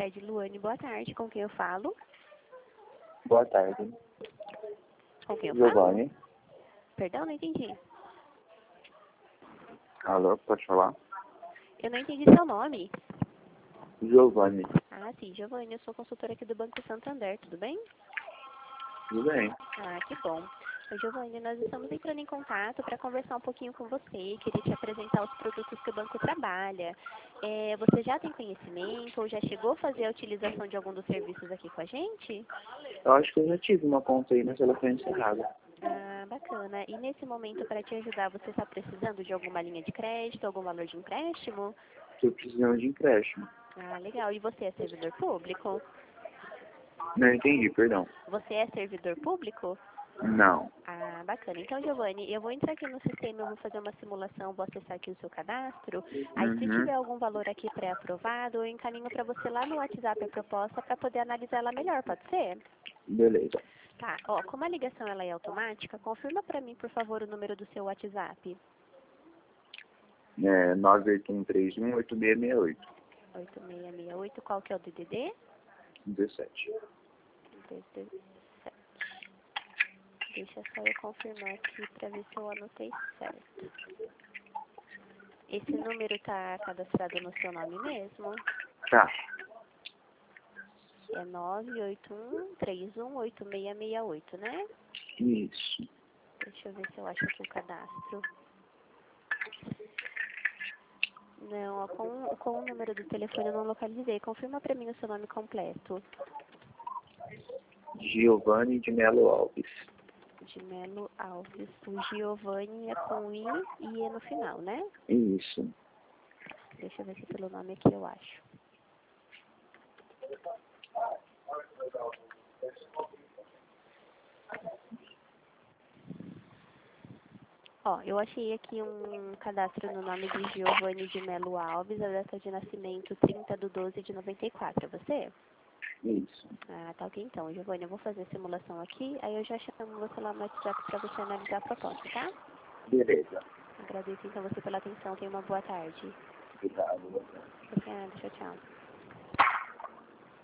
tarde, Luane. Boa tarde. Com quem eu falo? Boa tarde. Com quem eu falo? Giovanni. Perdão, não entendi. Alô, pode falar? Eu não entendi seu nome. Giovanni. Ah, sim, Giovanni. Eu sou consultora aqui do Banco Santander. Tudo bem? Tudo bem? Ah, que bom. Ô, Giovanni, nós estamos entrando em contato para conversar um pouquinho com você. Queria te apresentar os produtos que o banco trabalha. Você já tem conhecimento ou já chegou a fazer a utilização de algum dos serviços aqui com a gente? Eu acho que eu já tive uma conta aí, mas ela foi encerrada. Ah, bacana. E nesse momento, para te ajudar, você está precisando de alguma linha de crédito, algum valor de empréstimo? Estou precisando de empréstimo. Ah, legal. E você é servidor público? Não entendi, perdão. Você é servidor público? Não. Ah, bacana. Então, Giovanni, eu vou entrar aqui no sistema, eu vou fazer uma simulação, vou acessar aqui o seu cadastro. Aí, se Uhum. tiver algum valor aqui pré-aprovado, eu encaminho para você lá no WhatsApp a proposta para poder analisar ela melhor, pode ser? Beleza. Tá. Ó, como a ligação ela é automática, confirma para mim, por favor, o número do seu WhatsApp. 981318668. 8668, qual que é o DDD? 17. 17. Deixa só eu confirmar aqui para ver se eu anotei certo. Esse número tá cadastrado no seu nome mesmo? Tá. É 981318668, né? Isso. Deixa eu ver se eu acho aqui o cadastro. Não, ó, com o número do telefone eu não localizei. Confirma para mim o seu nome completo. Giovanni de Melo Alves. De Melo Alves. O Giovanni é com I e E no final, né? Isso. Deixa eu ver se pelo nome aqui eu acho. Ó, eu achei aqui um cadastro no nome de Giovanni de Melo Alves, a data de nascimento 30/12/94. É você? Isso. Ah, tá ok então. Giovanni, eu vou fazer a simulação aqui, aí eu já chamo você lá no WhatsApp para você analisar a proposta, tá? Beleza. Agradeço então você pela atenção. Tenha uma boa tarde. Obrigado. Obrigada, tchau, tchau.